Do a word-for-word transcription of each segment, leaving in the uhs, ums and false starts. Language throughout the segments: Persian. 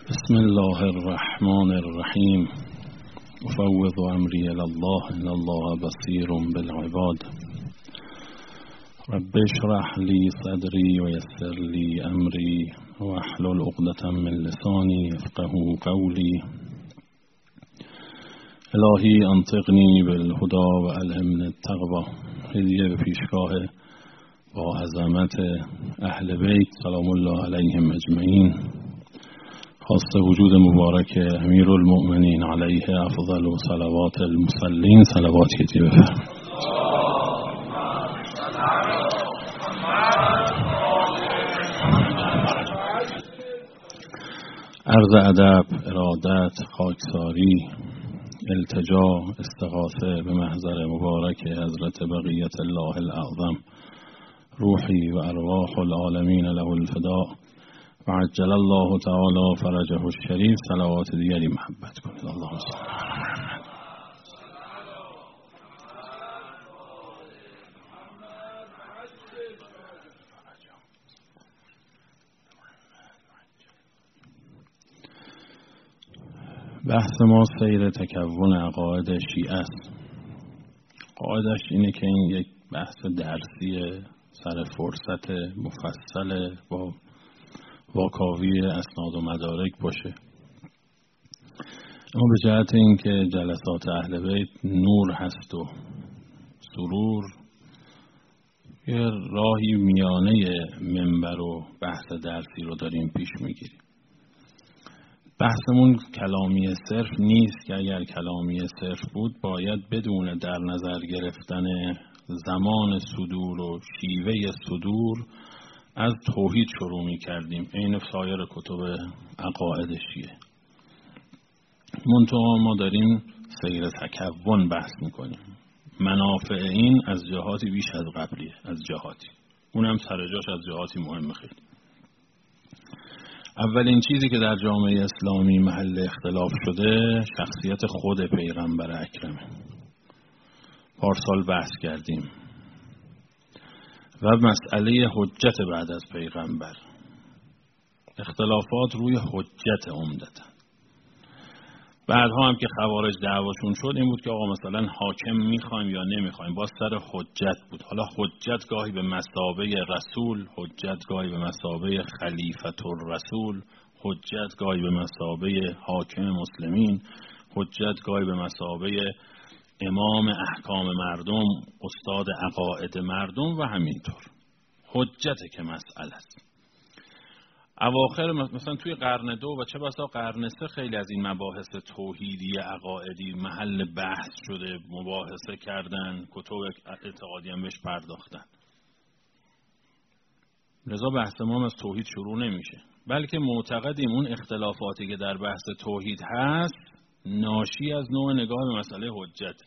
بسم الله الرحمن الرحیم. افوض امری الی الله ان الله بصیر بالعباد. رب اشرح لی صدری و یسر لی امری واحلل عقدة من لسانی یفقهوا قولی. الهی انطقنی بالهدی و الهمنی التقوی. هدیه به پیشگاه با عظمت اهل بیت سلام الله علیهم اجمعین. خاص وجود مبارک امیرالمؤمنین علیه افضل و صلوات المصلین صلوات یتی بفرمایید. عرض ادب، ارادت، خاکساری، التجا، استغاثه به محضر مبارک حضرت بقیت الله الاعظم، روحی و ارواح العالمین له الفداء و عجل الله تعالی فرجه الشریف. صلوات دیگری محبت کنید. اللهم صل علی محمد. بحث ما سیر تکون عقاید شیعه است. قاعدش اینه که این یک بحث درسی سر فرصت مفصل با واکاوی اسناد و مدارک باشه. اما به جهت اینکه جلسات اهل بیت نور هست و سرور، یه راهی میانه منبر و بحث درسی رو داریم پیش میگیریم. بحثمون کلامی صرف نیست که اگر کلامی صرف بود باید بدون در نظر گرفتن زمان صدور و شیوه صدور از توحید شروع می کردیم، این سایر کتب عقاید شیعه. منتها ما داریم سیر تکون بحث می کنیم. منافع این از جهاتی بیش از قبلیه، از جهاتی اونم سرجاش از جهاتی مهم خیلی. اولین چیزی که در جامعه اسلامی محل اختلاف شده شخصیت خود پیغمبر اکرمه. پارسال بحث کردیم. و مسئله حجت بعد از پیغمبر. اختلافات روی حجت عمدتاً. بعدها هم که خوارج دعواشون شد این بود که آقا مثلا حاکم میخوایم یا نمیخوایم، باز سر حجت بود. حالا حجت گاهی به مثابه رسول، حجت گاهی به مثابه خلیفة الرسول، حجت گاهی به مثابه حاکم مسلمین، حجت گاهی به مثابه امام احکام مردم، استاد عقاید مردم و همینطور. حجته که مسئله است. اواخر مثلا توی قرن دو و چه بسا قرن سه خیلی از این مباحث توحیدی عقایدی محل بحث شده، مباحثه کردن، کتب اعتقادی هم بهش پرداختن. لذا بحث ما از توحید شروع نمیشه، بلکه معتقدیم اون اختلافاتی که در بحث توحید هست ناشی از نوع نگاه به مسئله حجت.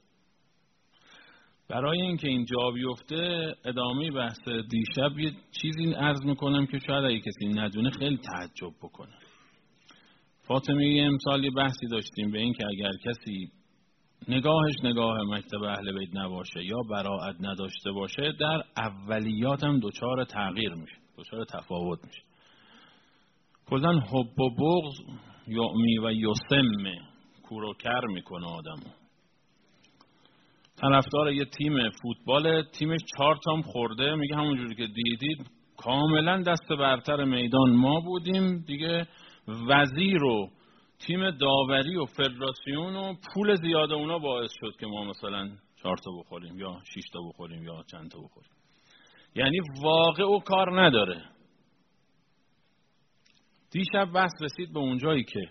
برای اینکه این جا بیفته ادامه بحث دیشب یه چیزی عرض میکنم که شاید اگه کسی ندونه خیلی تعجب بکنه. فاطمه یه امسال یه بحثی داشتیم به این که اگر کسی نگاهش نگاه مکتب اهل بیت نباشه یا براءت نداشته باشه در اولیات هم دچار تغییر میشه، دچار تفاوت میشه. کلاً حب و بغض یعمی و یسم، کور و کر میکنه آدمو. طرفدار یه تیم فوتبال، تیمش چهار تام خورده، میگه همونجوری که دیدید کاملا دست برتر میدان ما بودیم دیگه، وزیر و تیم داوری و فدراسیون و پول زیاده اونا باعث شد که ما مثلا چهار تا بخوریم یا شش تا بخوریم یا چند تا بخوریم. یعنی واقع و کار نداره. دیشب بحث رسید به اونجایی که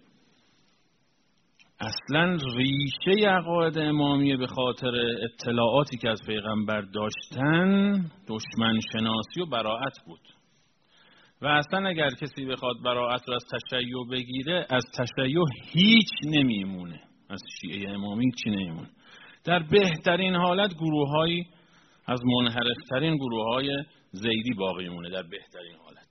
اصلا ریشه عقاید امامیه به خاطر اطلاعاتی که از پیغمبر داشتن دشمن شناسی و براءت بود. و اصلا اگر کسی بخواد براءت رو از تشیع بگیره، از تشیع هیچ نمیمونه، از شیعه امامی چی نمیمونه. در بهترین حالت گروه‌هایی از منحرف‌ترین گروه‌های زیدی باقی مونه در بهترین حالت.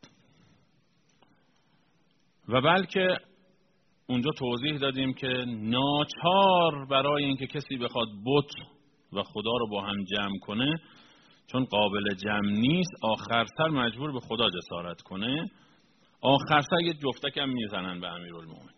و بلکه اونجا توضیح دادیم که ناچار برای اینکه کسی بخواد بت و خدا رو با هم جمع کنه، چون قابل جمع نیست، آخر سر مجبور به خدا جسارت کنه، آخر سر یه جفتک هم میزنن به امیرالمومنین.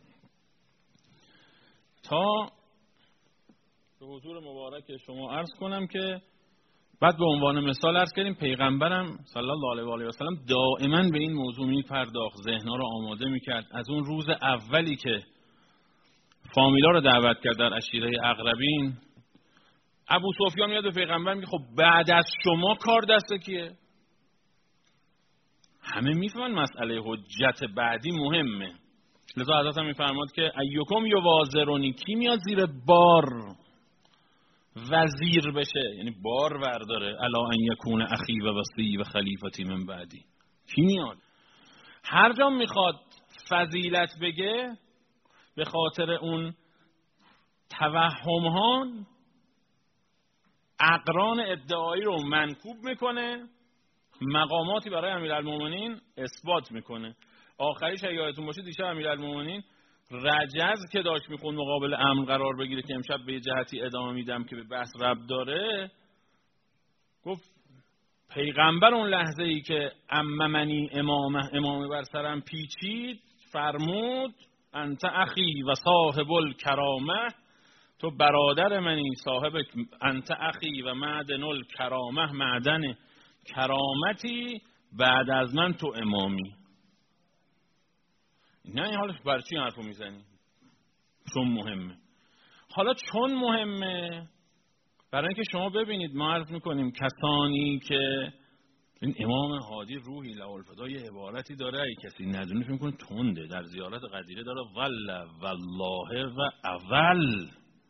تا به حضور مبارک شما عرض کنم که بعد به عنوان مثال عرض کردیم پیغمبرم صلی الله علیه و آله و سلم دائما به این موضوع میپرداخت، ذهن‌ها رو آماده میکرد. از اون روز اولی که فامیلا رو دعوت کرد در عشیره اقربین، ابو سفیان میاد به پیغمبر میگه خب بعد از شما کار دست کیه؟ همه میفهمن مسئله حجت بعدی مهمه. لذا حضرت هم میفرماد که ایکم یوازرونی، کی میاد زیر بار وزیر بشه، یعنی بار ورداره، الا ان یکون اخی و وصی و خلیفتی من بعدی. کی میاد؟ هر جا میخواد فضیلت بگه به خاطر اون توهم ها اقران ادعایی رو منکوب میکنه، مقاماتی برای امیرالمومنین اثبات میکنه. آخریش اگه یادتون باشه دیشب امیرالمومنین رجز که داشت میخوند مقابل امر قرار بگیره که امشب به یه جهتی ادامه میدم که به بحث ربط داره، گفت پیغمبر اون لحظه ای که اممنی امامه امامه بر سرم پیچید فرمود انت اخی و صاحب الکرامه، تو برادر منی صاحب، انت اخی و معدن الکرامه، معدن کرامتی، بعد از من تو امامی. نه این حالش بر چی حرفو میزنی؟ چون مهمه. حالا چون مهمه برای اینکه شما ببینید ما عرض میکنیم کسانی که این امام هادی روحی له‌الفدا یه عبارتی داره، اگه کسی ندونه فکر میکنه تنده، در زیارت قدیره داره ول والله و اول،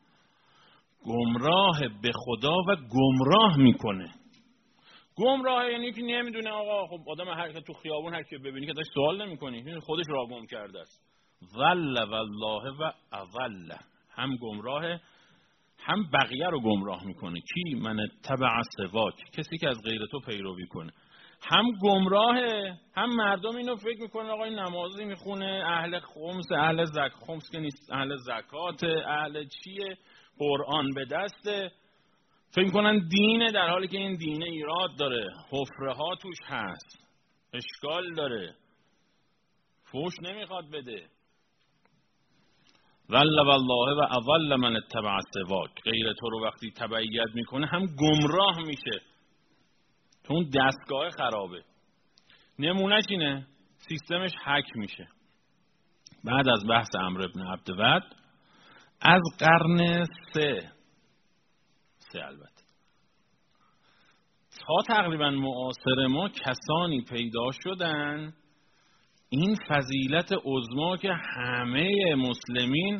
گمراه به خدا و گمراه میکنه. گمراه یعنی که نمیدونه. آقا خب آدم هر که تو خیابون هر کی ببینی که داش سوال نمیکنی، خودش را گم کرده است. ول والله و اول، هم گمراه هم بقیه رو گمراه میکنه. کی؟ من تبع سواک، کسی که از غیر تو پیروی کنه. هم گمراهه هم مردم اینو فکر میکنن آقا این نمازی میخونه، اهل خمس، اهل زک خمس که نیست، اهل زکات، اهل چیه، قرآن به دسته، فکر میکنن دینه، در حالی که این دینه ایراد داره، حفره ها توش هست، اشکال داره، فوش نمیخواد بده. ول والله و اول من اتبع سواک، غیر تو رو وقتی تبعیت میکنه هم گمراه میشه، تو اون دستگاه خرابه. نمونهش اینه، سیستمش هک میشه. بعد از بحث عمرو بن عبدود از قرن سه سه البته تا تقریبا معاصر ما کسانی پیدا شدن این فضیلت عظما که همه مسلمین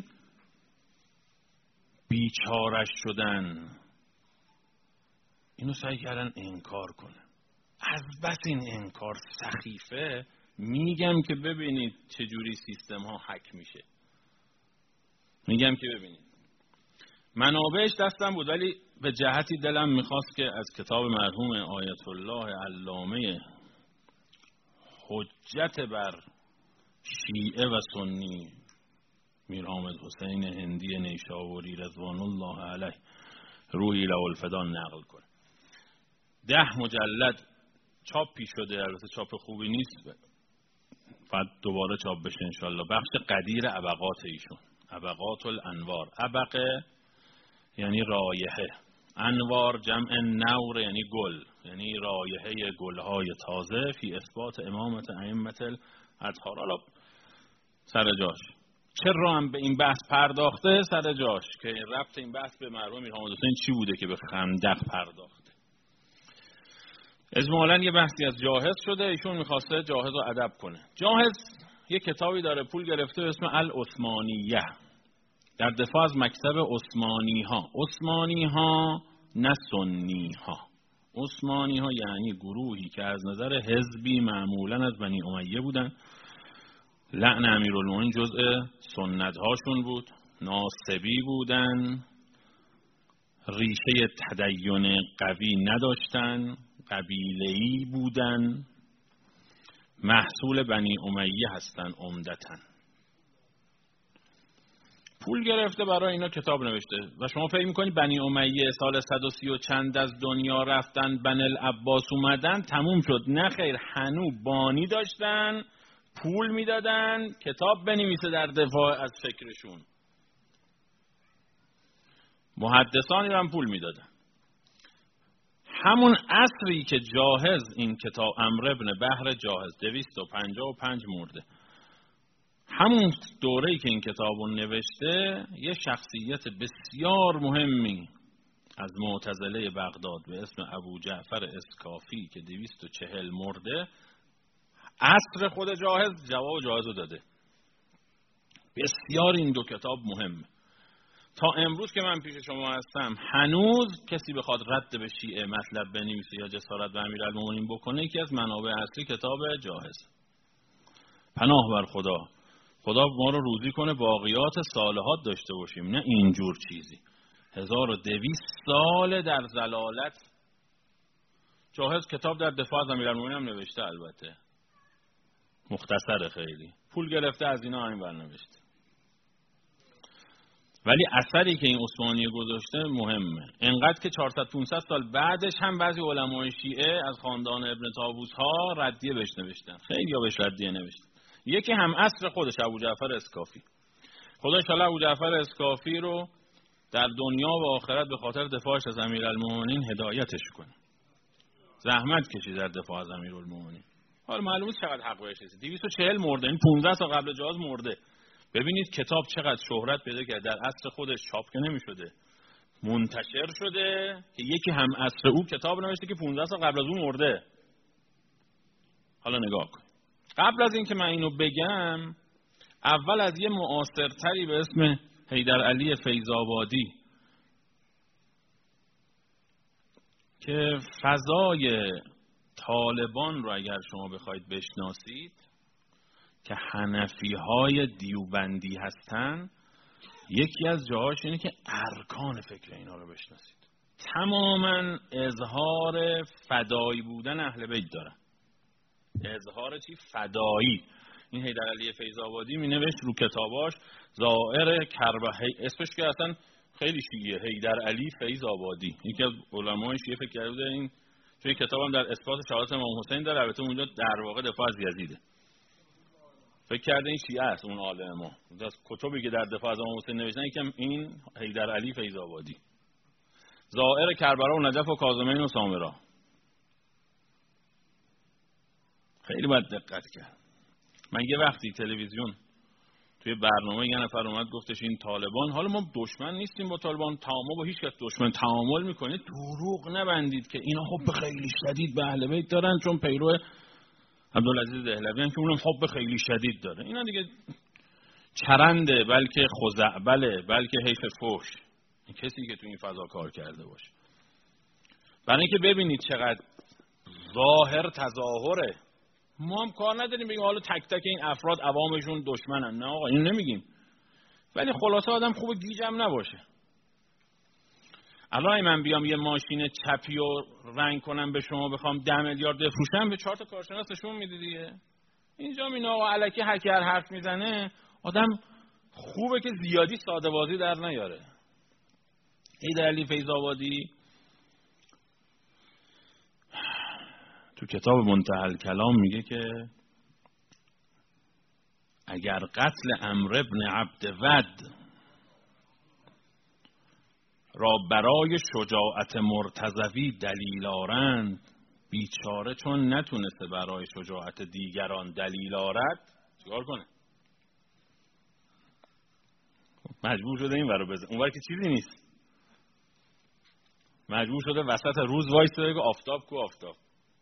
بیچارش شدن، اینو سعی کردن انکار کنن. از بس این انکار سخیفه، میگم که ببینید چجوری سیستم ها هک میشه. میگم که ببینید منابعش دستم بود، ولی به جهتی دلم میخواست که از کتاب مرحوم آیت الله علامه حجت بر شیعه و سنی میر حامد حسین هندی نیشابوری رضوان الله علیه روحی له‌الفدا نقل کنه. ده مجلد چاپی شده، البته چاپ خوبی نیست، بعد دوباره چاپ بشه انشالله. بخش قدیر ابقات ایشون، ابقات الانوار، ابقه یعنی رایحه، انوار جمع نور یعنی گل، یعنی رایحه گلهای تازه فی اثبات امامت ائمه الاطهار. حالا سر جاش چرا هم به این بحث پرداخته، سر جاش که ربط این بحث به مرحوم میر حامد حسین چی بوده که به خندق پرداخته. اجمالاً یه بحثی از جاهز شده، ایشون میخواسته جاهز رو ادب کنه. جاهز یه کتابی داره پول گرفته به اسم العثمانیه، در دفاع از مکتب عثمانی ها. عثمانی ها نه سنی ها. عثمانی ها یعنی گروهی که از نظر حزبی معمولاً از بنی امیه بودن. لعن امیرالمومنین جزء سنت هاشون بود، ناصبی بودن، ریشه تدین قوی نداشتن، قبیله‌ای بودن، محصول بنی امیه هستن عمدتاً. پول گرفته برای اینا کتاب نوشته و شما فکر می‌کنید بنی امیه سال صد و سی و چند از دنیا رفتن، بنی العباس اومدن تموم شد؟ نه خیر، هنو بانی داشتن، پول میدادن کتاب بنویسه در دفاع از فکرشون. محدثانی هم پول میدادن. همون عصری که جاهز این کتاب عمرو بن بحر جاهز دویست و پنجاه و پنج مرده، همون دوره‌ای که این کتابو نوشته یه شخصیت بسیار مهمی از معتزله بغداد به اسم ابو جعفر اسکافی که دویست و چهل مرده، عصر خود جاهز جواب جاهزو داده. بسیار این دو کتاب مهمه. تا امروز که من پیش شما هستم هنوز کسی بخواد رد به شیعه مطلب بنویسه یا جسارت به امیرالمومنین بکنه، یکی از منابع اصلی کتاب جاهز. پناه بر خدا، خدا ما رو روزی کنه باقیات صالحات داشته باشیم، نه اینجور چیزی. هزار و دویست سال در ضلالت. جاهز کتاب در دفاع از امیرالمومنین هم نوشته، البته مختصر، خیلی پول گرفته از اینا همین برنوشته، ولی اثری که این عثمانی گذاشته مهمه. انقدر که چهارصد پانصد سال بعدش هم بعضی علمای شیعه از خاندان ابن طاووس ها ردیه بهش نوشتن، خیلی ها بهش ردیه نوشتن. یکی هم عصر خودش ابو جعفر اسکافی. خدا انشالله ابو جعفر اسکافی رو در دنیا و آخرت به خاطر دفاعش از امیرالمومنین هدایتش کنه. زحمت کشید در دفاع از امیرالمومنین. حالا معلومه چقدر حق بهش رسید. دویست و چهل مرده، این پانزده سال قبل جاهز مرده. ببینید کتاب چقدر شهرت پیدا کرد. در عصر خودش چاپ که نمی‌شده، منتشر شده که یکی هم عصر او کتاب نوشته که پانزده سال قبل از اون مرده. حالا نگاه کن. قبل از این که من اینو بگم، اول از یه معاصرتری به اسم حیدرعلی فیض‌آبادی که فضای طالبان رو اگر شما بخواید بشناسید که حنفی های دیوبندی هستن، یکی از جاهاش اینه که ارکان فکر اینا رو بشناسید. تماما اظهار فدایی بودن اهل بیت دارن. اظهار چی؟ فدایی. این حیدرعلی فیض‌آبادی می نوشت رو کتاباش زائر کربه، اسمش که اصلا خیلی شیعه، حیدرعلی فیض‌آبادی. یکی از علمای شیعه فکر کرده این توی کتابم در اثبات شهادت امام حسین داره، البته اونجا در واقع دفاع از یزیده. فکر کرده این شیعه است اون عالم ما. از کتبی که در دفاع از امام حسین نوشتن یکم این حیدرعلی فیض‌آبادی. زائر کربلا و نجف و کاظمین و سامرا. خیلی باید دقت کرد. من یه وقتی تلویزیون توی برنامه یه نفر اومد گفتش این طالبان، حالا ما دشمن نیستیم با طالبان، ما با هیچ کس دشمن تعامل میکنید، دروغ نبندید که اینا حب خیلی شدید به اهل بیت دارن چون پیرو عبدالعزیز دهلوی که اونم حب خیلی شدید داره. اینا دیگه چرنده، بلکه خزعبله، بلکه حیف فحش. کسی که تو این فضا کار کرده باشه. برای اینکه ببینید چقدر ظاهر تظاهره. ما هم کار نداریم بگیم حالا تک تک این افراد عوامشون دشمنن، نه آقا، اینو نمیگیم. ولی خلاصه آدم خوبه گیجم نباشه. الان من بیام یه ماشین چپی و رنگ کنم به شما بخوام ده میلیارد بفروشم، به چهار تا کارشناس نشون میده دیگه. اینجا این آقا الکی هکر حرف میزنه، آدم خوبه که زیادی ساده بازی در نیاره. حیدرعلی فیض‌آبادی تو کتاب منتهی الکلام میگه که اگر قتل عمرو بن عبد ود را برای شجاعت مرتضوی دلیل آرند، بیچاره چون نتونسته برای شجاعت دیگران دلیل آرد، چیکار کنه؟ مجبور شده این ورو بزنه، اونور که چیزی نیست. مجبور شده وسط روز وایسته بگه آفتاب کو آفتاب.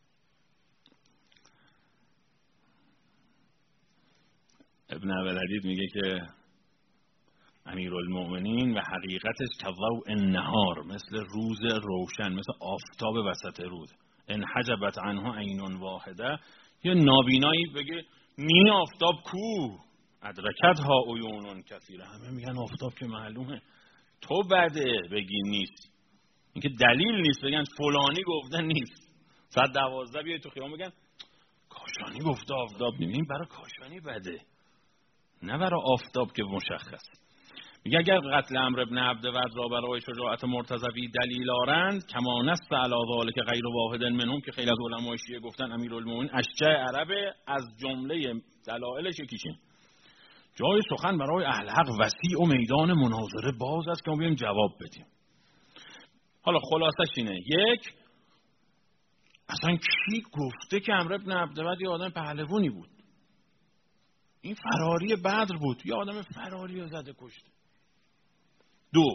ابن عبدالعزیز میگه که امیرالمؤمنین و حقیقتش کضوء النهار، مثل روز روشن، مثل آفتاب وسط روز. ان حجبت عنها عین واحده، یه نابینایی بگه نی آفتاب کو، ادرکتها عیون کثیره. همه میگن آفتاب که معلومه، تو بده بگی نیست. اینکه دلیل نیست بگن فلانی گفته نیست. صد دوازده بیای تو خیام بگن کاشانی گفته آفتاب نیم. این برای کاشانی بده، نه برای آفتاب که مشخص. میگه اگر قتل عمرو بن عبدود را برای شجاعت مرتضوی دلیل آرند کما نص علی ذلک غیر واحد منهم، که خیلی از علمای شیعه گفتن امیرالمومنین اشجع عرب، از جمله دلایلش یکیشه جای سخن برای اهل حق وسیع و میدان مناظره باز است که ما بیایم جواب بدیم. حالا خلاصش اینه، یک، اصلا کی گفته که عمرو بن عبدود یه آدم پهلوانی بود؟ این فراری بدر بود، یه آدم فراری رو زده کشته. دو،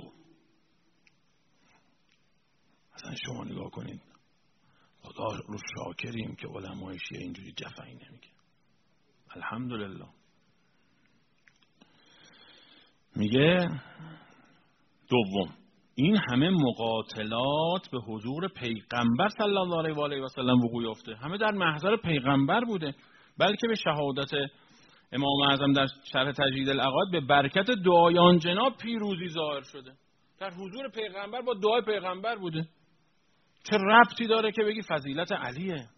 اصلا شما نگاه کنید، خدا رو شاکریم که علمای شیعه اینجوری جفایی نمیگه، الحمدلله. میگه دوم، این همه مقاتلات به حضور پیغمبر صلی الله علیه و آله و سلم وقوع یافته، همه در محضر پیغمبر بوده، بلکه به شهادت امام اعظم در شرح تجدید العقائد به برکت دعای آن جناب پیروزی ظاهر شده. در حضور پیغمبر با دعای پیغمبر بوده. چه ربطی داره که بگی فضیلت علیه؟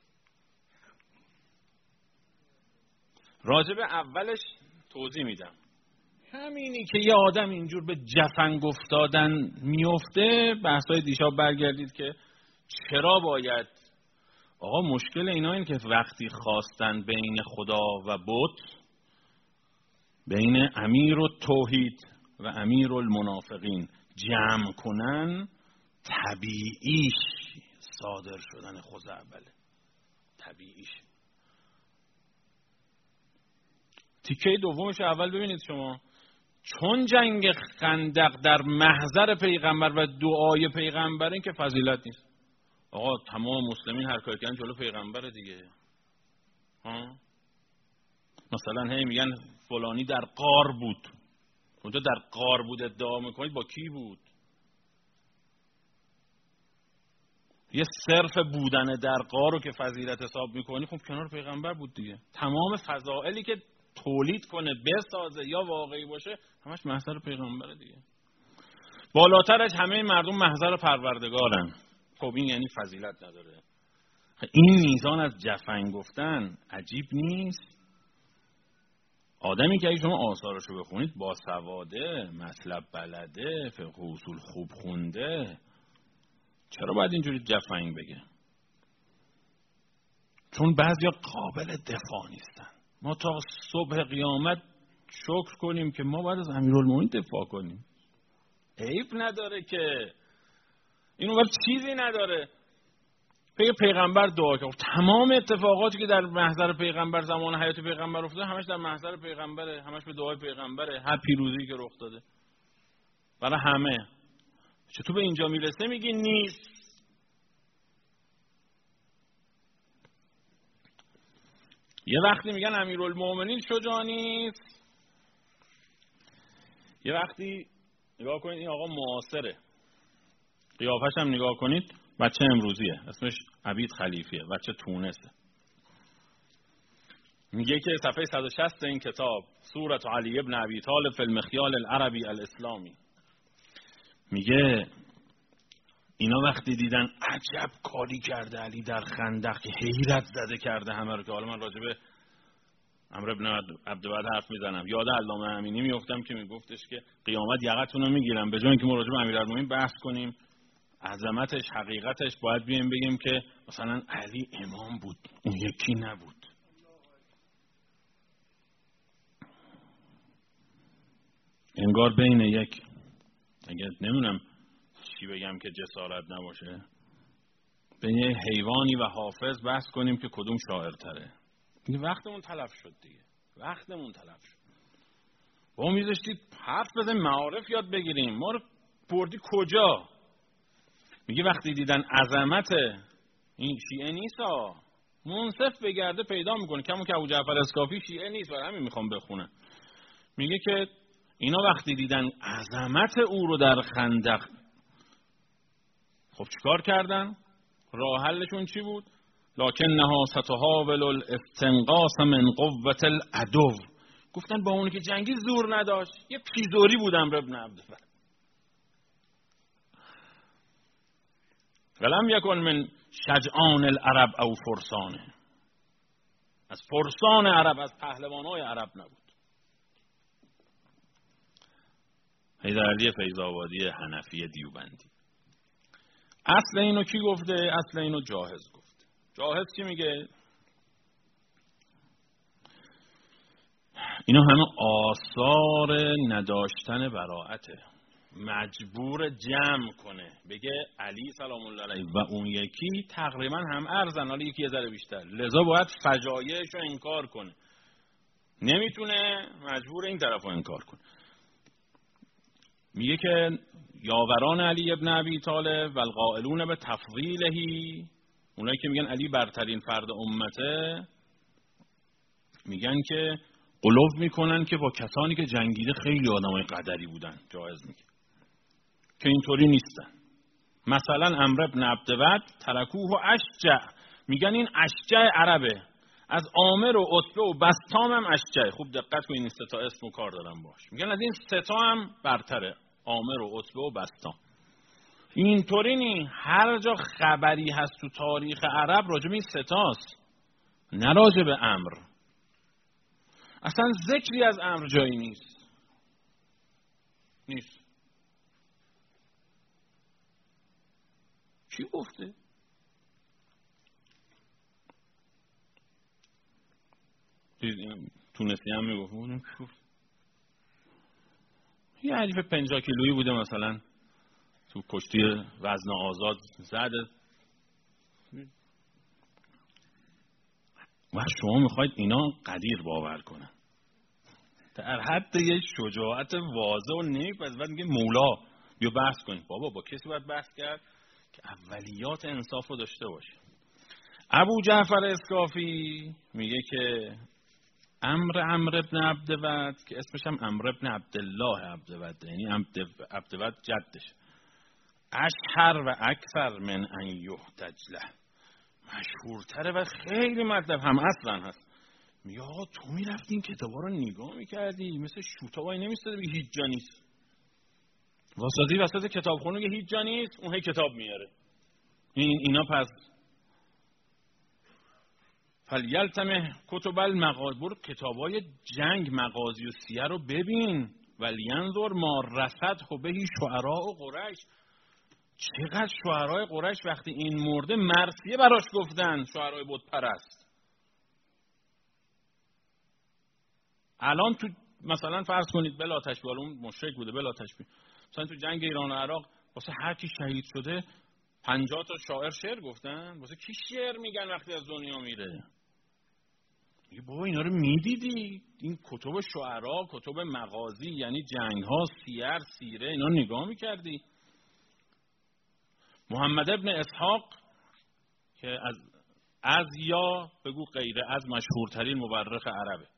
راجب اولش توضیح میدم. همینی که یه آدم اینجور به جفنگ افتادن میفته، بحثای دیشب برگردید که چرا باید، آقا مشکل اینا این که وقتی خواستن بین خدا و بت، بین امیر و توحید و امیر المنافقین جمع کنن، طبیعیش صادر شدن خزعبله، طبیعیش. تیکه دومش اول ببینید شما، چون جنگ خندق در محضر پیغمبر و دعای پیغمبر، این که فضیلت نیست. آقا تمام مسلمین هر کاری کردن جلو پیغمبر دیگه. ها؟ مثلا هی میگن فلانی در غار بود، اونجا در غار بود ادعا میکنید، با کی بود؟ یه صرف بودن در غار رو که فضیلت حساب میکنی، خب کنار پیغمبر بود دیگه. تمام فضائلی که تولید کنه، بسازه یا واقعی باشه، همش محضر پیغمبره دیگه. بالاترش همه مردم محضر پروردگارن. خب این یعنی فضیلت نداره. این میزان از جفنگ گفتن عجیب نیست؟ آدمی که اگه شما آثارشو بخونید، با سواده، مطلب بلده، فقه اصول خوب خونده، چرا باید اینجوری جفنگ بگه؟ چون بعضیا قابل دفاع نیستن. ما تا صبح قیامت شکر کنیم که ما باید از امیرالمومنین دفاع کنیم. عیب نداره که این اونور چیزی نداره. پیغ پیغمبر دعا کرد. تمام اتفاقاتی که در محضر پیغمبر زمان حیات پیغمبر افتاده، همش در محضر پیغمبره، همش به دعای پیغمبره. هر پیروزی که رخ داده برای همه. چطور به اینجا میرسه میگی نیست؟ یه وقتی میگن امیرالمومنین شجاع نیست، یه وقتی نگاه کنید این آقا معاصره، قیافش هم نگاه کنید، بچه امروزیه، اسمش عبید خلیفیه، بچه تونسه. میگه که صفحه صد و شصت این کتاب، سورة علی ابن ابی طالب فی المخیال العربی الاسلامی، میگه اینا وقتی دیدن عجب کاری کرده علی در خندق، که حیرت زده کرده همه رو، که حالا من راجبه عمرو بن عبدود حرف میزنم، یاد علامه امینی میافتم که میگفتش که قیامت یقتون رو میگیرم، به جای اینکه ما راجب امیرالمومنین بحث کنیم عظمتش حقیقتش، باید بیایم بگیم که مثلا علی امام بود اون یکی نبود. انگار بین یک، اگه نمیدونم چی بگم که جسارت نباشه، بین یک حیوانی و حافظ بحث کنیم که کدوم شاعرتره. دیگه وقتمون تلف شد دیگه، وقتمون تلف شد. با میذاشتید حرف بزنیم، معارف یاد بگیریم، ما رو بردی کجا؟ میگه وقتی دیدن عظمت این شیعه نیست ها، منصف بگرده پیدا میکنه، کمون که ابو جعفر اسکافی شیعه نیست، برای همین میخوام بخونم. میگه که اینا وقتی دیدن عظمت او رو در خندق، خب چیکار کردن؟ راه حلشون چی بود؟ لکنها ستحاول الاستنقاص من قوة العدو. گفتن با اونی که جنگی زور نداشت، یه پیزوری بود عمرو بن عبدود. ولم یکن من شجعان العرب او فرسانه، از فرسان عرب، از پهلوانای عرب نبود. حیدرعلی فیض‌آبادی حنفی دیوبندی. اصل اینو کی گفته؟ اصل اینو جاهز گفته. جاهز چی میگه؟ اینا همه آثار نداشتن براءته. مجبور جمع کنه بگه علی سلام الله علیه و اون یکی تقریبا هم ارزن، حالا یکی یه ذره بیشتر، لذا باید فجایعش رو انکار کنه. نمیتونه، مجبور این طرف رو انکار کنه. میگه که یاوران علی ابن ابی طالب و القائلون به تفضیلهی، اونایی که میگن علی برترین فرد امته، میگن که قلوب میکنن که با کسانی که جنگیده خیلی آدمای قدری بودن. جایز میگه که اینطوری نیستن. مثلا عمرو بن عبدود ترکوه و اشجع، میگن این اشجع عربه، از عامر و عتبه و بسطام هم اشجع. خوب دقت کنین این سه تا اسم و کار دارم باش. میگن از این سه تا هم برتره، عامر و عتبه و بسطام. اینطوری نی، هر جا خبری هست تو تاریخ عرب راجع به این سه تاست، نه راجع به عمر. اصلا ذکری از امر جایی نیست. نیست. کی گفته؟ تونسی هم میگفت بودیم کی گفت؟ یه حریف پنجاه کیلویی بوده مثلا تو کشتی وزن آزاد زده. و شما میخواید اینا قدیر باور کنن در حد یه شجاعت واضح و نیک، پس بعد میگه مولا بیا بحث کنید. بابا با کسی باید بحث کرد که اولیات انصاف رو داشته باشه. ابو جعفر اسکافی میگه که امر عمرو بن عبدود که اسمش هم عمرو بن عبدالله عبدود، یعنی عبدود جدش، اشهر و اکثر من ان یحتج له، مشهورتره و خیلی مطلب هم اصلا هست. میگه آقا تو میرفتی این کتابا رو نگاه میکردی، مثل شوتا وای نمیستاده بگی هیچ جا نیست. واسطی وسط کتابخونه که هیچ جا نیست، اون هی کتاب میاره. این اینا پس فلیلتمه کتب المغازی، برو کتابای جنگ مغازی و سیره رو ببین. ولینظر ما رصده بهی شعراء و قریش، چقدر شعرای قریش وقتی این مرده مرثیه براش گفتن، شعرای بت پرست. الان تو مثلا فرض کنید بلا تشبیه، اون مشرک بوده بلا تشبیه، مثلا تو جنگ ایران و عراق واسه هر کی شهید شده پنجاه تا شاعر شعر گفتن. واسه کی شعر میگن وقتی از دنیا میره؟ میگه بابا اینا رو میدیدی؟ این کتب شعرا، کتب مغازی یعنی جنگ ها، سیر، سیره، اینا نگاه میکردی؟ محمد ابن اسحاق که از از یا بگو غیره از مشهورترین مورخ عربه،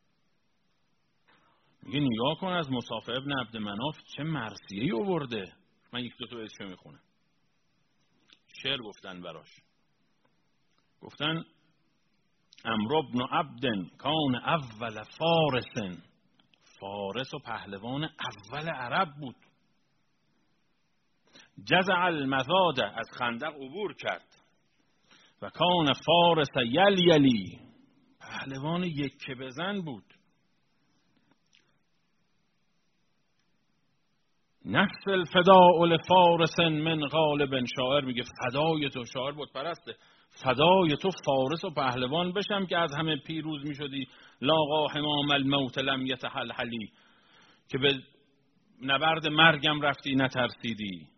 میگه نگاه کن از مصافح ابن عبد مناف چه مرثیه‌ای آورده. من یک دو تا اسمش میخونم. شعر گفتن براش، گفتن عمرو بن عبد کان اول فارس، فارس و پهلوان اول عرب بود. جزع المزاد، از خندق عبور کرد. و کان فارس یلیلی، پهلوان یکه بزن بود. نفس الفداء لفارس من غالب، شاعر میگه فدای تو، شاعر بود پرسته، فدای تو فارس و پهلوان بشم که از همه پیروز میشدی. لاقا حمام الموت لم یتحلحلی، که به نبرد مرگم رفتی نترسیدی.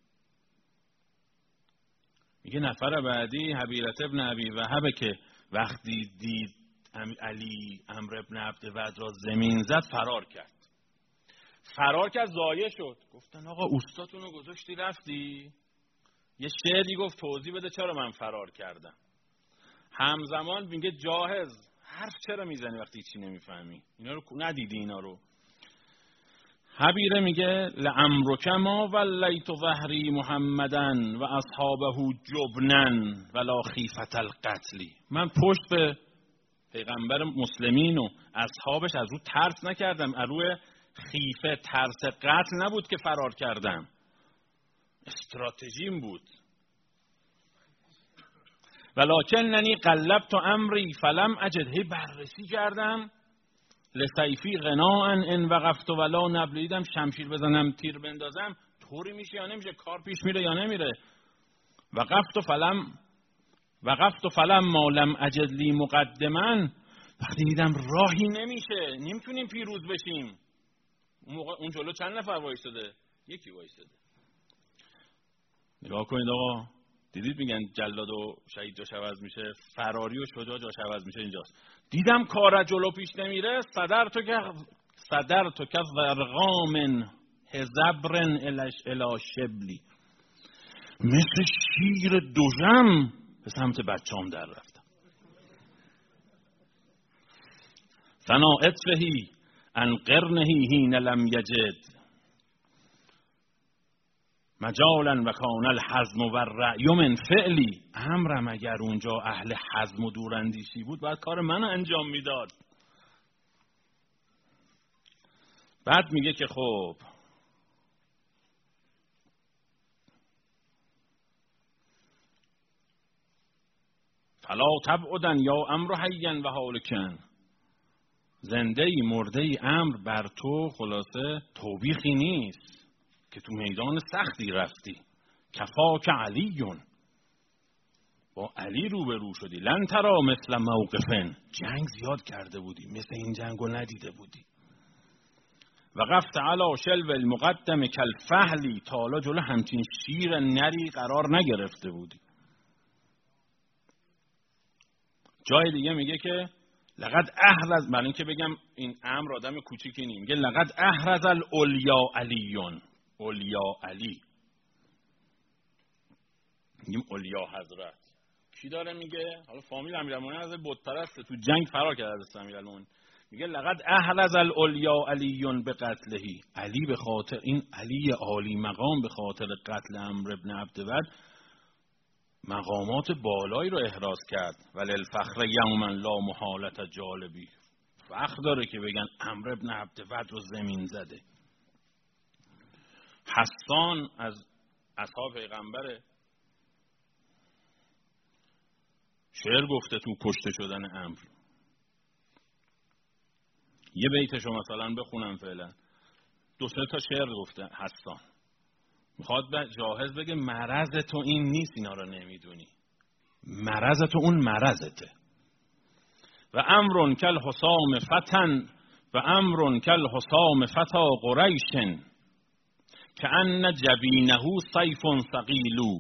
میگه نفر بعدی حبیرت ابن ابی وهب که وقتی دید علی عمرو بن عبدود را زمین زد فرار کرد. فرار کرد ضایع شد. گفتن آقا اوستاتون رو گذاشتی رفتی؟ یه شعری گفت توضیح بده چرا من فرار کردم. همزمان میگه جاهز حرف چرا میزنی وقتی چی نمیفهمی؟ اینا رو ندیدی اینا رو؟ حبیره میگه لعمرک ما ولیت ظهری محمدن و اصحابه جبنن ولا خیفت القتلی، من پشت به پیغمبر مسلمین و اصحابش از رو ترس نکردم، از روی خیفه ترس قتل نبود که فرار کردم، استراتژیم بود. ولکننی قلبت امری فلم اجد، هی بررسی کردم لسیفی غناء ان وقفت ولا نبل، دیدم شمشیر بزنم تیر بندازم طوری میشه یا نمیشه، کار پیش میره یا نمیره. وقفت فلم وقفت فلم ما لم اجد لی مقدما، وقتی دیدم راهی نمیشه، نمیتونیم پیروز بشیم. اون موقع اون جلو چند نفر وایساده؟ یکی وایساده. نگاه کنید آقا، دیدید میگن جلاد و شهید جاش عوض میشه، فراری و شجاع جاش عوض میشه. اینجاست دیدم کار جلو پیش نمیره، صدر تو که صدر تو که ورغام هزبرن الی شبلی، مثل شیر دوژم به سمت بچه‌ام در رفتم. فنا اطفهی ان قرنهی حین لم یجد مجالا و کان الحزم و الرأی من فعلی. امرم اگر اونجا اهل حزم و دوراندیشی بود باید کار منو انجام میداد. بعد میگه که خب فلا تبعدن یا امر حیًا و هالکن، زنده ای مرده ای امر بر تو خلاصه توبیخی نیست که تو میدان سختی رفتی. کفاک علیون، با علی روبرو شدی. لن ترا مثل موقفن، جنگ زیاد کرده بودی، مثل این جنگو ندیده بودی. وقفت علی شلو المقدم کالفحلی، تا حالا جلو همچین شیر نری قرار نگرفته بودی. جای دیگه میگه که لقد احرز، برای اینکه بگم این امر آدم کوچیکی نیم، میگه لقد احرز الالیا علیون، اولیا علی، میگیم اولیا حضرت. کی داره میگه؟ حالا فامیل امیرالمومنین از بت پرسته، تو جنگ فرار کرده از امیرالمومنین. میگه لقد احرز الالیا علیون به قتلهی، علی به خاطر این علی عالی مقام به خاطر قتل عمرو ابن عبدود مقامات بالایی رو احراز کرد. ولی الفخر یوما لا محالت جالبی، فخر داره که بگن عمرو ابن عبدود رو زمین زده. حسان از اصحاب پیغمبره، شعر گفته تو کشته شدن عمرو. یه بیتشو مثلا بخونم فعلا، دو سه تا شعر گفته حسان. میخواد به جاهز بگه مرض تو این نیست، اینا رو نمیدونی، مرض تو اون مرضته. و امرون کل حسام فتن و امرون کل حسام فتا قریشن که ان جبینه سیف ثقیلو.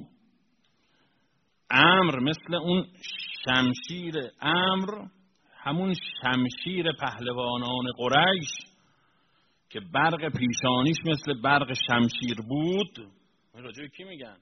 امر مثل اون شمشیر، امر همون شمشیر پهلوانان قریش که برق پیشانیش مثل برق شمشیر بود. این راجع به کی میگن؟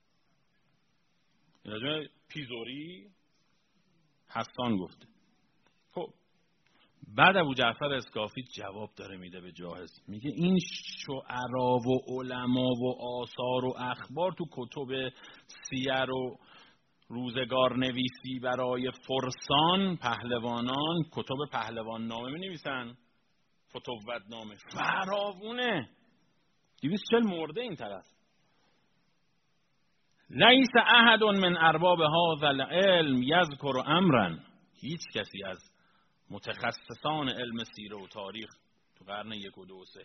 این راجع به پیزوری حسان گفته. خب بعد ابو جعفر اسکافی جواب داره میده به جاهز، میگه این شعرا و علما و آثار و اخبار تو کتب سیر و روزگار نویسی برای فرسان پهلوانان، کتب پهلوان نامه می نویسن، فتوت نامه فراوونه، دویست و چهل مرده این طرف. لیس احد من ارباب هذا العلم یذکر امرا، هیچ کسی از متخصصان علم سیره و تاریخ تو قرن یک و دو و سه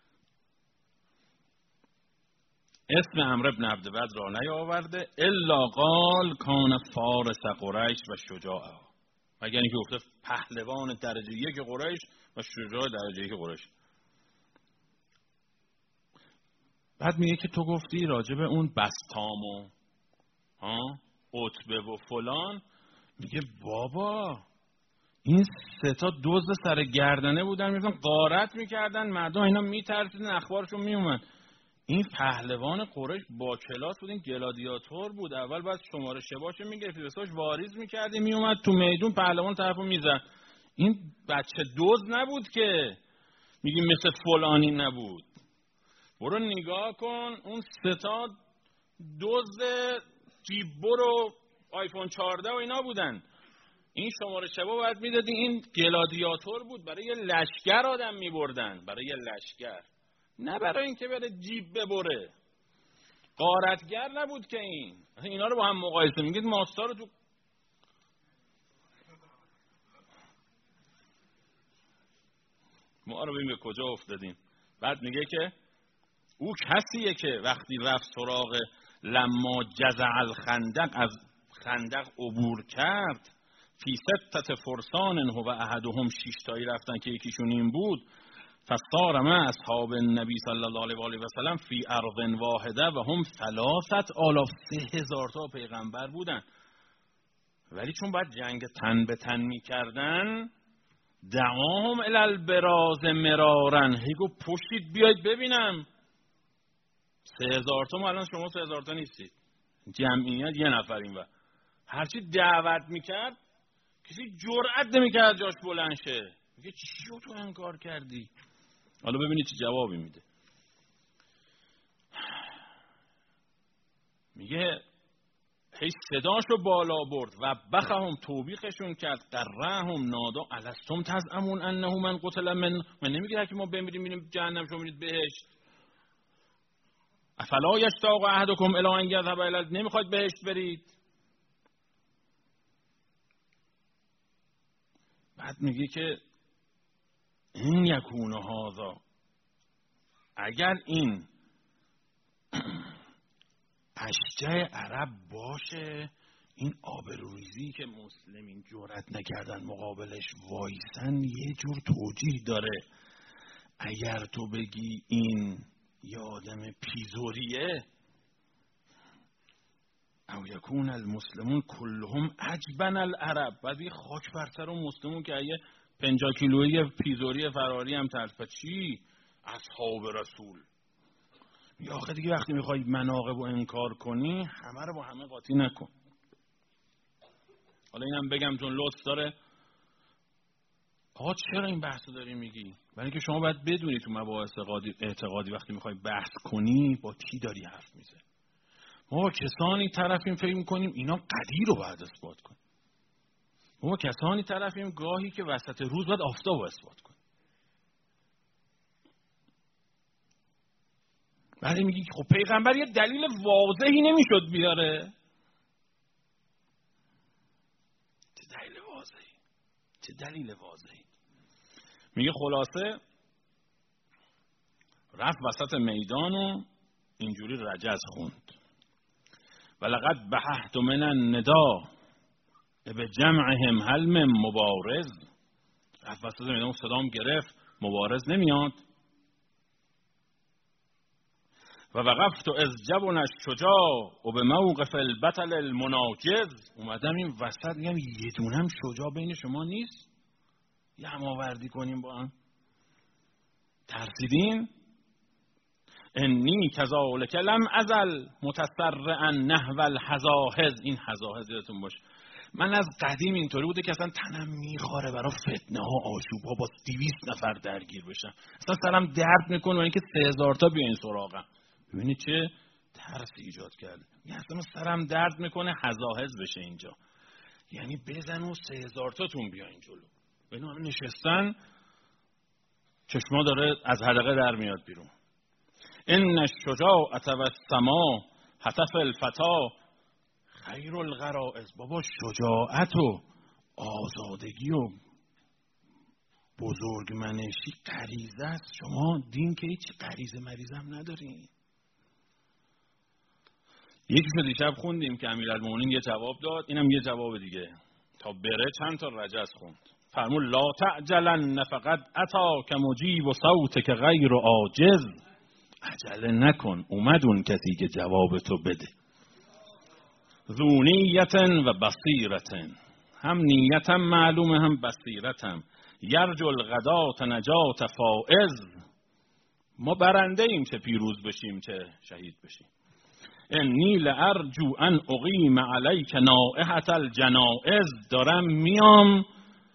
اسم عمرو بن عبدود را نیاورده. الا قال کان فارس قریش و شجاع، مگر اینکه گفته پهلوان درجه یک قریش و شجاع درجه یک قریش. بعد میگه که تو گفتی راجب اون بستام و ها عتبه و فلان، میگه بابا این سه تا دزد سر گردنه بودن، میگن غارت میکردن مردم، اینا میترسیدن، اخبارشون میومد. این پهلوان قریش با کلاس بود، این گلادیاتور بود. اول بعد شماره شباشو میگرفت، بساش واریز میکردی، میومد تو میدون پهلوان طرفو میزد. این بچه دزد نبود که میگیم مثل فلانی نبود. برو نگاه کن اون سه تا دزد جیب برو آیفون چهارده و اینا بودن. این شماره شبا باید میدادی، این گلادیاتور بود، برای یه لشکر آدم میبردن، برای یه لشکر، نه برای اینکه بره جیب ببره. غارتگر نبود که این. اینا رو با هم مقایسه میگید ماستا رو تو ما رو ببین به کجا افتادیم. بعد میگه که او کسیه که وقتی رفت سراغ لما جزع الخندق، از خندق عبور کرد، فی ستت فرسان هو احدهم، شش تایی رفتن که یکیشون این بود، فصار مع اصحاب النبی صلی الله علیه و آله و سلم فی ارض واحده و هم ثلاثت آلاف، سه هزار تا پیغمبر بودن. ولی چون باید جنگ تن به تن می کردن، دعاهم الی البراز مرارن، هیگو پشتید بیاید ببینم. سه هزار تا، ما الان شما سه هزار تا نیستید، جمعیت یه نفر این و هرچی دعوت میکرد کسی جرأت نمیکرد جاش بلند شه. میگه چیو تو انکار کردی؟ حالا ببینید چه جوابی میده. میگه هی صداشو بالا برد و بخهم، توبیخشون کرد، قرهم نادا الستم تزعمون انه من قتل من، من نمیگه که ما بمیریم میریم جهنم شما میرید بهشت. افلا یشتاق احدکم الی ان یذهب الی، نمیخواید بهشت برید؟ بعد میگه که این یکون هذا، اگر این اشجع عرب باشه، این آبروریزی که مسلمین جرأت نکردن مقابلش وایسن یه جور توجیه داره. اگر تو بگی این یه آدم پیزوریه، او یکون المسلمون کلهم عجبن العرب، بعد یه خاک بر سر اون مسلمون که یه پنجاه کیلویی پیزوری فراری هم ترفت، چی؟ اصحاب رسول. یا آخه دیگه وقتی میخوای مناقب و انکار کنی، همه رو با همه قاطی نکن. حالا اینم بگم چون لطف داره، آقا چرا این بحثو داری میگی؟ برای اینکه شما باید بدونی تو مباحث اعتقادی وقتی میخوای بحث کنی با کی داری حرف میزنی. ما با کسانی طرفیم فکر میکنیم اینا قدیر رو باید اثبات کنیم. ما با کسانی طرفیم گاهی که وسط روز باید آفتاب رو اثبات کنیم. بعد میگی خب پیغمبر یه دلیل واضحی نمیشد بیاره؟ چه دلیل واضحی؟ چه دلیل واضحی؟ میگه خلاصه رفت وسط میدان و اینجوری رجز خوند. ولقد بحثت من النداء به جمعهم هل من مبارز. رفت وسط میدان صدام گرفت، مبارز نمیاد. و وقفت از جبن الشجاع و به موقف البطل المناجز. اومدم این وسط میگم یه دونم شجاع بین شما نیست؟ یه هماوردی کنیم با هم. ترسیدین؟ انی کذالک لم ازل متسرعا نحو الحزاحز. این حزاحز یادتون باشه من از قدیم اینطوری بوده که اصلا تنم میخواره برای فتنه ها آشوب ها با دویست نفر درگیر بشم، اصلا سرم درد میکنه برای اینکه سه هزار تا بیاین سراغم. ببینید چه ترس ایجاد کرده. یعنی اصلا سرم درد میکنه حزاحز بشه اینجا، یعنی بزن و سه هزار تا تون بیاین جلو. ببینید همه نشستن، چشما داره از حلقه در میاد بیرون. ان الشجاعة و السما هتف الفتا خیر الغرائز. بابا شجاعت و آزادگی و بزرگمنشی غریزه است. شما دین که هیچ غریزه مریضه هم ندارین. یکیشو دیشب خوندیم که امیرالمومنین یه جواب داد، اینم یه جواب دیگه تا بره چند تا رجز خوند. فرمود لا تعجلن فقط اتا که مجیب و صوت که غیر و عاجز. عجله نکن، اومد اون کسی که جواب تو بده. ذو نیتن و بصیرتن، هم نیتم معلومه هم بصیرتم. یرجو الغدات نجات فائز. ما برنده ایم چه پیروز بشیم چه شهید بشیم. انی لارجو ان اقیم علیک نائحة الجنائز. دارم میام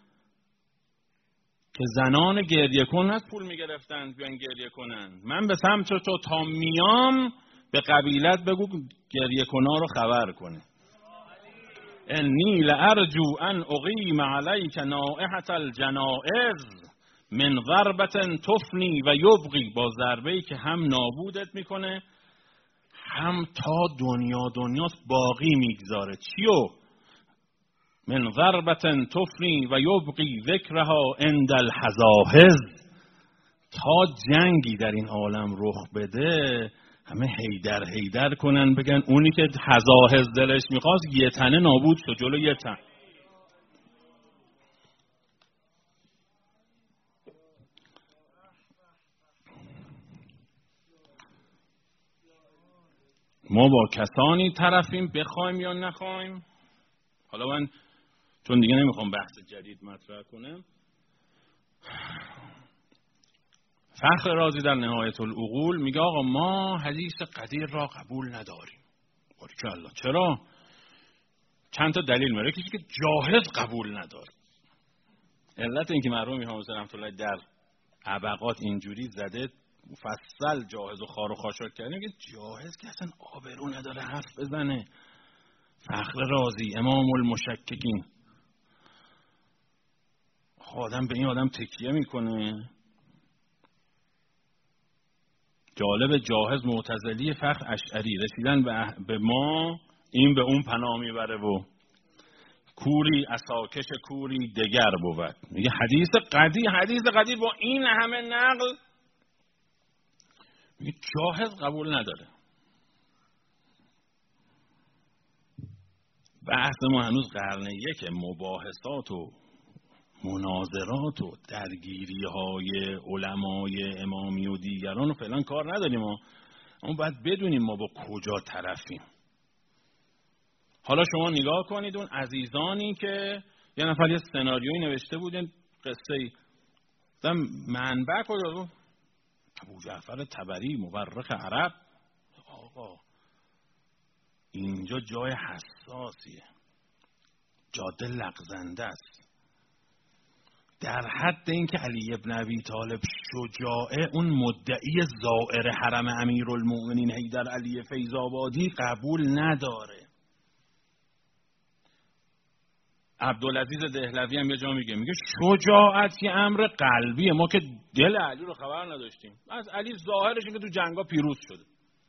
که زنان گریه کن از پول میگرفتن بیان گریه کنن، من به سمت تو تا میام به قبیلت بگو گریه کنا رو خبر کنه. انی لارجو ان اقیم علیک نائحة الجنائز من ضربة تفنی و یبغی. با ضربه‌ای که هم نابودت میکنه هم تا دنیا دنیاست باقی میگذاره. چیو؟ من ضربة تفنی و یبغی ذکرها عند الحزاحز. تا جنگی در این عالم رخ بده همه هیدر هیدر کنن، بگن اونی که هزاهز دلش میخواست یه تنه نابود شد جلو یه تن. ما با کسانی طرفیم بخوایم یا نخوایم. حالا من چون دیگه نمیخوام بحث جدید مطرح کنم، فخر رازی در نهایت العقول میگه آقا ما حدیث قدیر را قبول نداریم. باریکالله. چرا؟ چند تا دلیل میاره. کسی که جاهز قبول نداره. علت این که مرحوم حافظ رحمت الله در عبقات اینجوری زده مفصل جاهز و خار و خاشاک کرده، میگه جاهز که اصلا آبرو نداره حرف بزنه. فخر رازی امام المشککین، آدم به این آدم تکیه میکنه. جالب، جاهز معتزلی، فخر اشعری. رسیدن به ما این به اون پناه میبره و کوری اساکش کوری دگر بود. میگه حدیث قدیر، حدیث قدیر با این همه نقل، میگه جاهز قبول نداره. بحث ما هنوز قرن یک، مباحثات و مناظرات و درگیری های علمای امامی و دیگران و فعلا کار نداریم. ما اما باید بدونیم ما با کجا طرفیم. حالا شما نگاه کنید اون عزیزانی که یه نفر یه سناریویی نوشته بودن، قصه ای منبع کجا بود؟ ابو جعفر طبری مورخ عرب. آقا اینجا جای حساسیه، جاده لغزنده است. در حد اینکه علی ابن ابی طالب شجاعه، اون مدعی زائر حرم امیرالمؤمنین حیدر علی فیض‌آبادی قبول نداره. عبدالعزیز دهلوی هم یه جا میگه میگه شجاعت یه امر قلبیه، ما که دل علی رو خبر نداشتیم. از علی ظاهرش اینه که تو جنگا پیروز شده.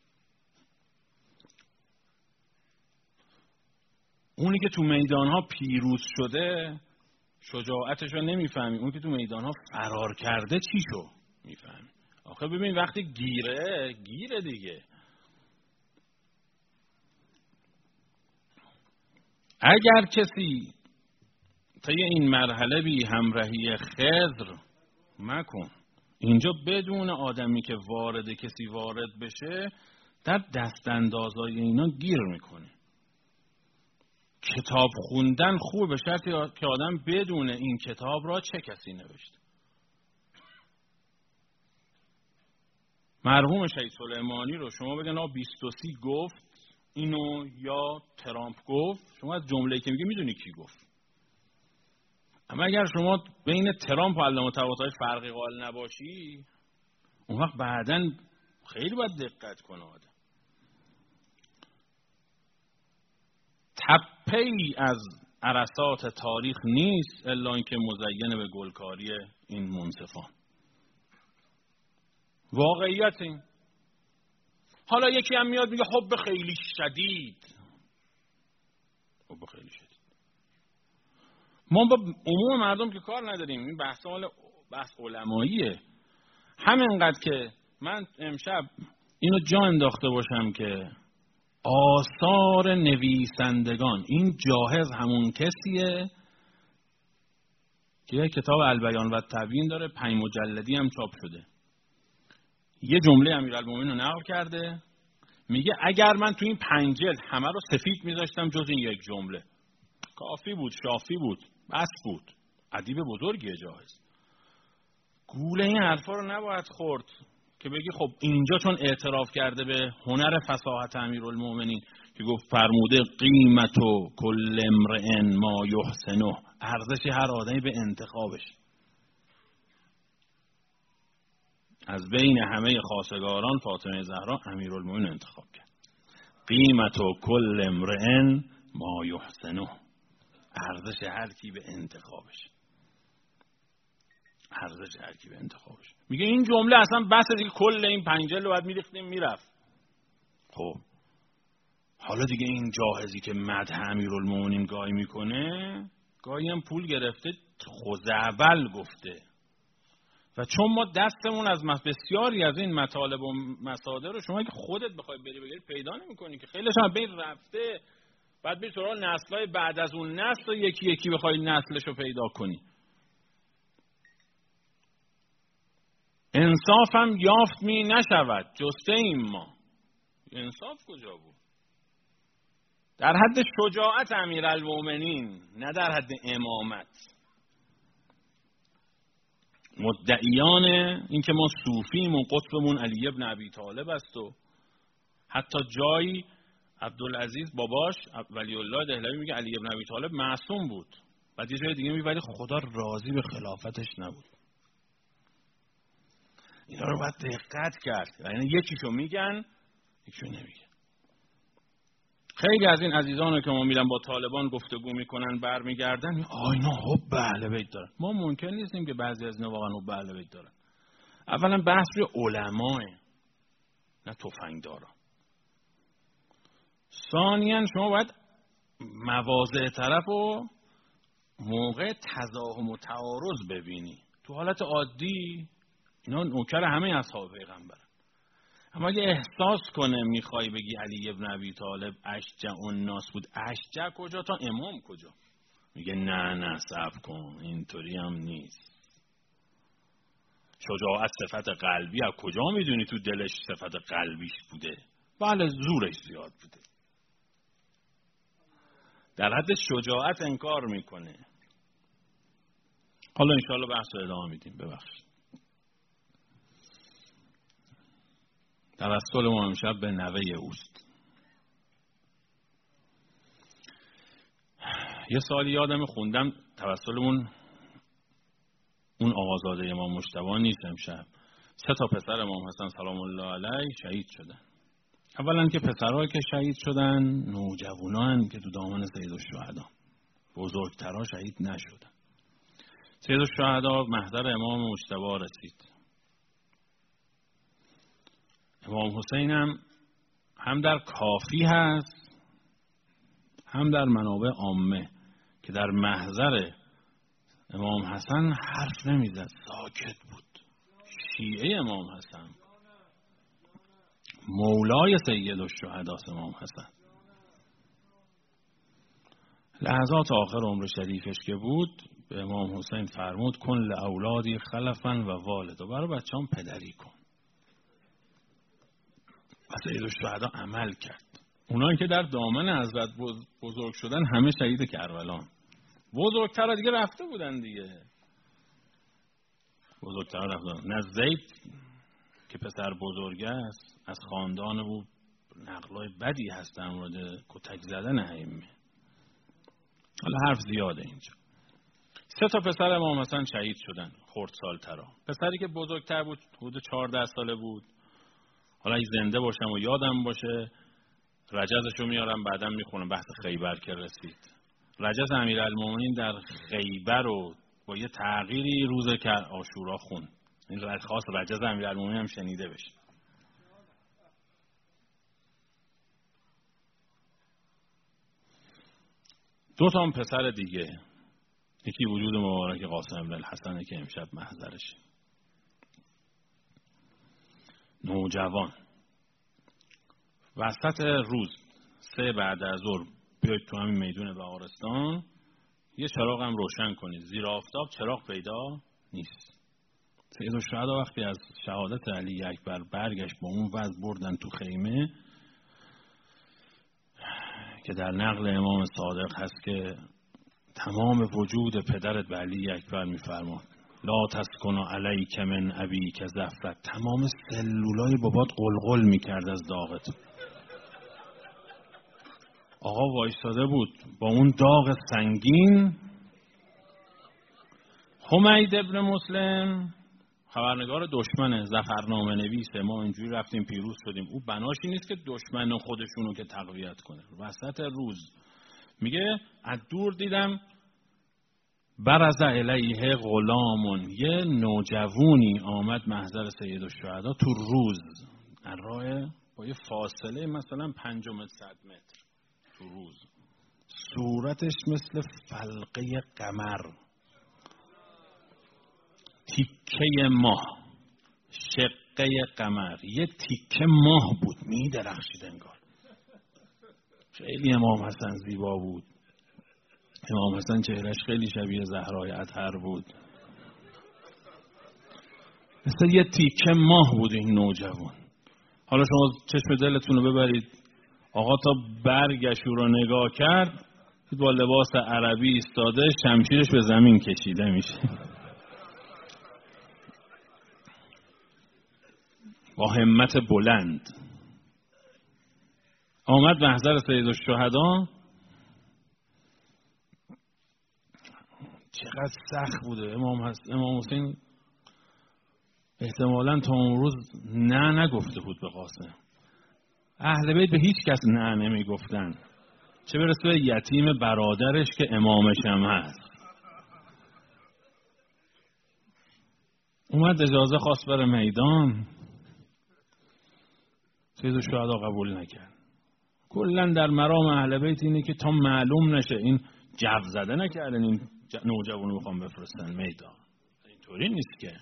اونی که تو میدانها پیروز شده شجاعتش رو نمیفهمی، اون که تو میدانها فرار کرده چی شو میفهمی. آخه ببین وقتی گیره گیره دیگه. اگر کسی تا این مرحله بی همراهی خضر مکن، اینجا بدون آدمی که وارد کسی وارد بشه در دست اندازای اینا گیر میکنه. کتاب خوندن خوب به شرطی که آدم بدونه این کتاب را چه کسی نوشته. مرحوم شهید سلیمانی رو شما بگن آ بیست و سی گفت اینو یا ترامپ گفت، شما از جمله‌ای که میگه میدونی کی گفت. اما اگر شما بین ترامپ و علامه طباطبایی فرقی قائل نباشی، اون وقت بعداً خیلی باید دقت کنه آدم. تپه‌ای از عرصات تاریخ نیست الا اینکه مزین به گلکاری این منصفان. واقعیت این. حالا یکی هم میاد میگه حب خیلی شدید. حب خیلی شدید. ما با عموم مردم که کار نداریم. این بحث مال بحث علماییه. همینقدر که من امشب اینو جا انداخته باشم که آثار نویسندگان، این جاهز همون کسیه که یه کتاب البیان و تبیین داره، پنج مجلدی هم چاپ شده. یه جمله امیرالمومنین رو نقل کرده، میگه اگر من تو این پنج جلد همه رو سفید میذاشتم جز این یک جمله کافی بود، شافی بود، بس بود. ادیب بزرگیه جاهز. گوله این حرفا رو نباید خورد که بگی خب اینجا چون اعتراف کرده به هنر فصاحت امیرالمومنین که گفت فرموده قیمت و کل امرئ ما یحسنه، ارزش هر آدمی به انتخابش. از بین همه خواستگاران فاطمه زهرا امیرالمومنین انتخاب کرد. قیمت و کل امرئ ما یحسنه، ارزش هر کی به انتخابش. ارزش هر کی به انتخابش. میگه این جمله اصلا بس دیگه، کل این پنجل رو باید میریختیم میرفت. خب حالا دیگه این جاهزی که مدح امیرالمومنین گاهی میکنه، گاهی هم پول گرفته خوزعبل گفته. و چون ما دستمون از بسیاری از این مطالب و مصادر رو شما اگه خودت بخوای بری بگیری پیدا نمی‌کنی که خیلیش هم بین رفته، بعد بری سراغ نسل‌های بعد از اون نسل و یکی یکی بخوای نسلش رو پیدا کنی. انصاف هم یافت می نشود، جسته ایم ما. انصاف کجا بود؟ در حد شجاعت امیرالمومنین، نه در حد امامت. مدعیان این که ما صوفیم و قطبمون علی ابن ابی طالب است و حتی جایی عبدالعزیز باباش ولی الله دهلوی میگه علی ابن ابی طالب معصوم بود، بعد یه جای دیگه میگه ولی خدا راضی به خلافتش نبود. اینا رو باید دقت کرد، یعنی یکیشو میگن یکیشو نمیگن. خیلی از این عزیزان که ما میرن با طالبان گفتگو میکنن برمیگردن آ اینا حب اهل بیت دارن. ما ممکن نیستیم که بعضی از اینا واقعا حب اهل بیت دارن. اولا بحث روی علماه، نه تفنگدارا. ثانیاً شما باید مواضع طرف و موقع تزاحم و تعارض ببینی. تو حالت عادی اینا نوکر همه اصحاب پیغمبرن، اما اگه احساس کنه میخوای بگی علی ابن ابی طالب اشجع الناس بود، اشجع کجا تا امام کجا؟ میگه نه نه صبر کن، اینطوری هم نیست. شجاعت صفت قلبی، از کجا میدونی تو دلش صفت قلبیش بوده؟ بله زورش زیاد بوده. در حد شجاعت انکار میکنه. حالا انشاءالله بحث رو ادامه میدیم. ببخشید. توسل ما امشب به نوه اوست. یه سالی یادم خوندم توسلمون اون آقازاده امام مجتبی نیست امشب. سه تا پسر امام حسن سلام الله علیه شهید شدن. اولا که پسرها که شهید شدن نوجوانان که تو دامن سید الشهدا، بزرگترها شهید نشدن. سید الشهدا محضر امام مجتبی رسید. امام حسین هم هم در کافی هست هم در منابع عامه که در محضر امام حسن حرف نمیزد، ساکت بود. شیعه امام حسن، مولای سید الشهدا امام حسن. لحظات آخر عمر شریفش که بود به امام حسین فرمود کن لاولادی خلفا و والدا، برای بچه‌ام پدری کن. و سید الشهدا عمل کرد. اونایی که در دامن حضرت بزرگ شدن همه شهید کربلان. بزرگتر دیگه رفته بودن دیگه. بزرگتر رفته. نه زید که پسر بزرگ است، از خاندان او نقلای بدی هست در مورد کتک زدن ائمه. حالا حرف زیاده اینجا. سه تا پسر امام حسن شهید شدن خردسال‌ترا. پسری که بزرگتر بود حدود چهارده ساله بود. حالا این زنده باشم و یادم باشه رجزشو میارم بعدم میخونم. بحث خیبر که رسید، رجز امیرالمومنین در خیبر رو با یه تغییری روز که عاشورا خون. این خاص رجز امیرالمومنین هم شنیده بشه. دو تا هم پسر دیگه، یکی وجود مبارک قاسم بن الحسن که امشب محضرشه. نوجوان وسط روز سه بعد از ظهر بیاید تو همین میدون بهارستان یه چراغ هم روشن کنید. زیر آفتاب چراغ پیدا نیست. سید الشهدا وقتی از شهادت علی اکبر برگشت با اون وضع بردن تو خیمه که در نقل امام صادق هست که تمام وجود پدرت به علی اکبر میفرماد لا تسکن علیک من ابیک زفرت. تمام سلولای بابات قلقل میکرد از داغت. آقا وایستاده بود با اون داغ سنگین. حمید ابن مسلم خبرنگار دشمنه، ظفرنامه نویسه، ما اینجوری رفتیم پیروز شدیم. او بناشی نیست که دشمن خودشونو که تقویت کنه. وسط روز میگه از دور دیدم برز الیه غلامون، یه نوجوانی آمد محضر سید الشهدا تو روز، در راه با یه فاصله مثلا پنج متر صد متر تو روز، صورتش مثل فلقه قمر، تیکه ماه، شقه قمر، یه تیکه ماه بود می درخشید انگار. خیلی امام حسن زیبا بود. امام حسن چهرش خیلی شبیه زهرای اطهر بود. مثل یه تیکه ماه بود این نوجوان. حالا شما چشم دلتون رو ببرید، آقا تا برگش رو نگاه کرد با لباس عربی ایستاده، شمشیرش به زمین کشیده میشه، با همت بلند آمد محضر سیدالشهدا. چقدر سخت بوده. امام حسین امام حسین احتمالاً تا اون روز نه نگفته بود به قاسم. اهل بیت به هیچ کس نه نمی گفتن، چه برسه به یتیم برادرش که امامش هم هست. اومد اجازه خواست بره میدان، سیدالشهدا قبول نکرد. کلا در مرام اهل بیت اینه که تا معلوم نشه این جو زده نکردن این نوجوانو میخوام بفرستن میدان، اینطوری نیست که.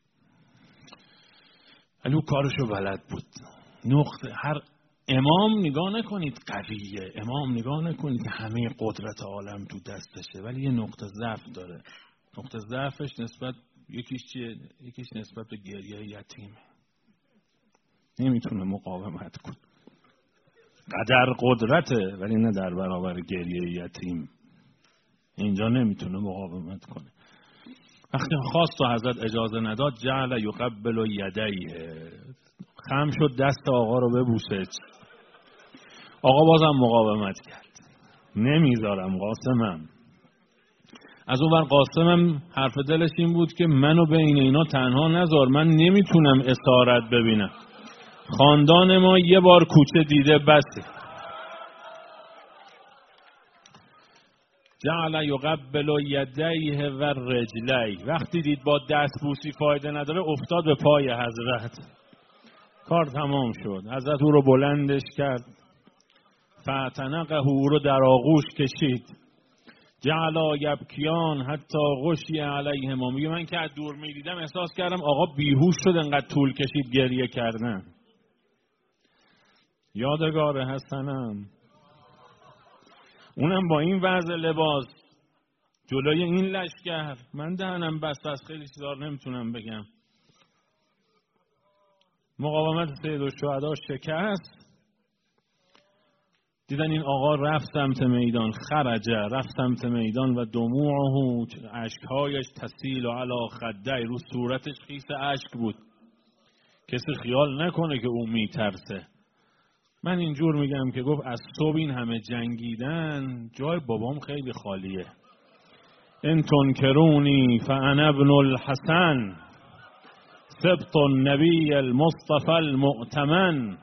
ولی او کارشو بلد بود. نقطه هر امام نگاه نکنید قویه، امام نگاه نکنید که همه قدرت عالم تو دستشه، ولی یه نقطه ضعف داره. نقطه ضعفش نسبت یکیش چیه؟ یکیش نسبت به گریه یتیمه. نمیتونه مقاومت کنه. قدر قدرته ولی نه در برابر گریه یتیم. اینجا نمیتونه مقاومت کنه. وقتی خواست و حضرت اجازه نداد، جعل یقبل یدیه، خم شد دست آقا رو ببوسه. آقا بازم مقاومت کرد، نمیذارم قاسمم. از اون ور قاسمم حرف دلش این بود که منو بین اینا تنها نذار، من نمیتونم اسارت ببینم. خاندان ما یه بار کوچه دیده بسه. جعل یقبل یدیه و رجلیه، وقتی دید با دست بوسی فایده نداره افتاد به پای حضرت. کار تمام شد. حضرت او رو بلندش کرد، فاعتنقه، او رو در آغوش کشید. جعلا یبکیان حتی غشی علیهما، میگه من که از دور میدیدم احساس کردم آقا بیهوش شد انقدر طول کشید گریه کردن. یادگار حسنم، اونم با این وضع لباس جلوی این لشکر. من دهنم بس بس خیلی چیزا نمیتونم بگم. مقاومت سیدالشهدا شکست. دیدن این آقا رفت سمت میدان، خرجه، رفت سمت میدان و دموعه، اشکهایش تسیل علی خدی، رو صورتش خیس اشک بود. کسی خیال نکنه که او میترسه. من اینجور میگم که گفت از صبح این همه جنگیدن، جای بابام خیلی خالیه. ان تنکرونی فانا ابن الحسن سبط النبی المصطفى المؤتمن.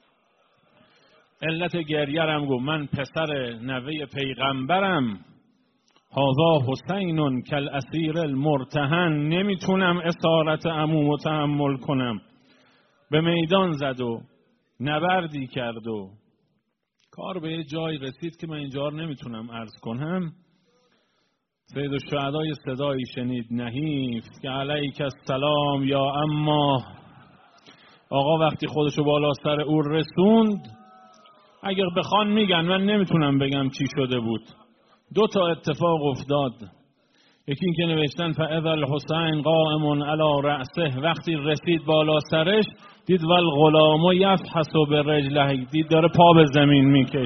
علت گریرم گفت من پسر نوه پیغمبرم. هذا حسین کالاسیر المرتهن، نمیتونم اسارت عمومو تحمل کنم. به میدان زد و نبردی کرد و کار به یه جای رسید که من اینجا نمیتونم عرض کنم. سیدالشهدا صدایی شنید نحیف که علیک السلام یا اما. آقا وقتی خودشو بالا سر او رسوند، اگر بخوان میگن، من نمیتونم بگم چی شده بود. دو تا اتفاق افتاد. یکی این که نوشتن فاذا الحسین قائم علی رأسه، وقتی رسید بالا سرش دید والغلام یفحص برجله، دید داره پا به زمین میکش.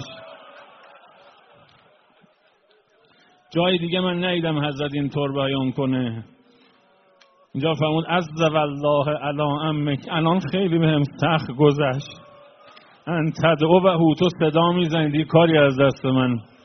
جای دیگه من ندیدم حضرت اینطور بیان کنه. اینجا فرمود عز والله علی امک، الان خیلی بهم سخت گذشت. ان تدعو و تو صدا میزنید کاری از دست من